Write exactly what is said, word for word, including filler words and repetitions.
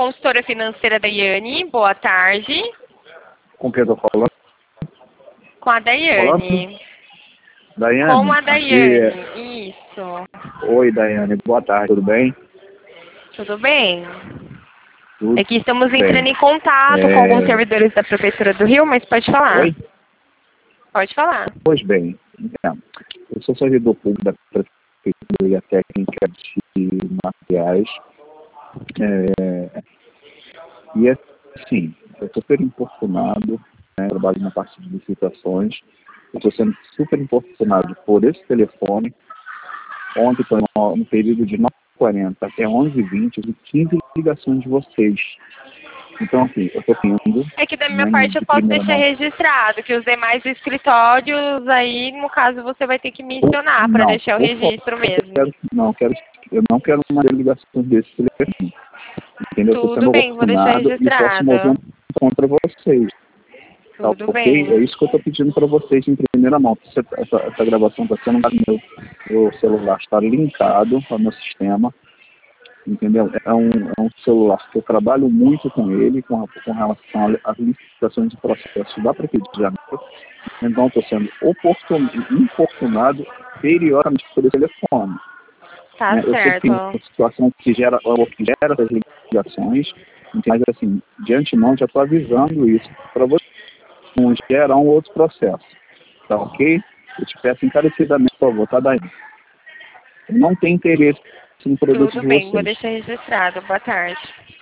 consultora financeira Daiane. Boa tarde. Com quem eu tô falando? Com a Daiane. Daiane? Com a Daiane, É... isso. Oi, Daiane. Boa tarde, tudo bem? Tudo bem? Tudo É que estamos bem. entrando em contato É... com alguns servidores da Prefeitura do Rio, mas pode falar. Oi? Pode falar. Pois bem, então, eu sou servidor público da Prefeitura e a técnica de materiais. É... E assim, eu estou super importunado, né? Trabalho na parte de licitações. Eu estou sendo super importunado por esse telefone. Ontem foi no, no período de nove e quarenta até onze e vinte, eu vi quinze ligações de vocês. Então, assim, eu estou indo... É que da minha né, parte eu de posso primeira deixar mão. registrado, que os demais escritórios aí, no caso, você vai ter que mencionar para Não, deixar o por registro favor, eu mesmo. quero, não, quero, eu não quero mais ligações desse telefone. Entendeu? Eu estou Tudo sendo bem, vou deixar oportunado e posso mover um registrado. contra vocês. Tá Tudo ok? É bem. isso que eu estou pedindo para vocês em primeira mão. Essa, essa, essa gravação está sendo no meu, meu celular, está linkado ao meu sistema. Entendeu? É um, é um celular que eu trabalho muito com ele, com, a, com relação às licitações de processo da Prefeitura de Janeiro. Então, estou sendo oportun, importunado periodicamente por esse telefone. Tá Né? Eu sei que certo. tem uma situação que gera, que gera essas ligações, mas, assim, de antemão, já estou avisando isso para você. Não gerar um outro processo. Tá ok? Eu te peço encarecidamente, por favor, tá, daí. Eu não tenho interesse no produto Tudo de bem, vou vocês. deixar registrado. Boa tarde.